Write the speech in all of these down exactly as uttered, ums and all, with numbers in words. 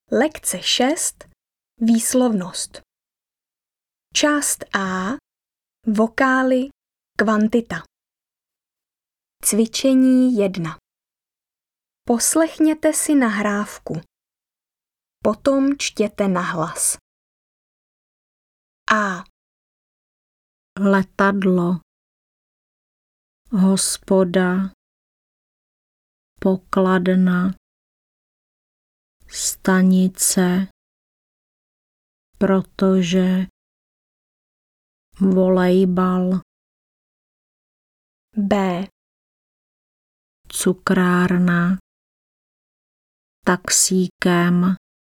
Lekce šest. Výslovnost. Část A. Vokály, kvantita. Cvičení jedna. Poslechněte si nahrávku. Potom čtěte nahlas. A. Letadlo, hospoda, pokladna, stanice, protože, volejbal. B. Cukrárna, taxíkem,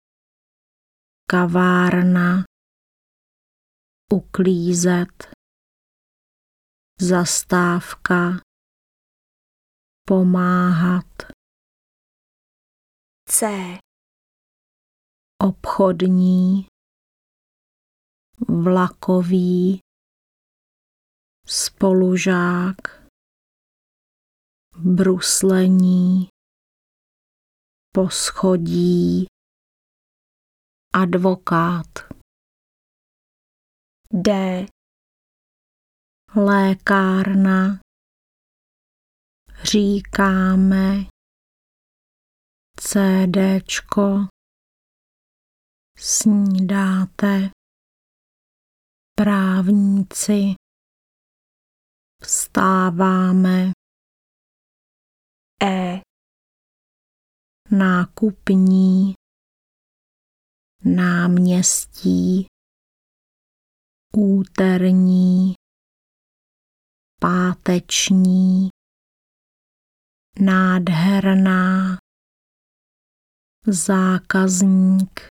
kavárna, uklízet, zastávka, pomáhat. C. Obchodní, vlakový, spolužák, bruslení, poschodí, advokát. D. Lékárna, říkáme, cédéčko, snídáte, právníci, vstáváme. E. Nákupní, náměstí, úterní, páteční, nádherná, zákazník,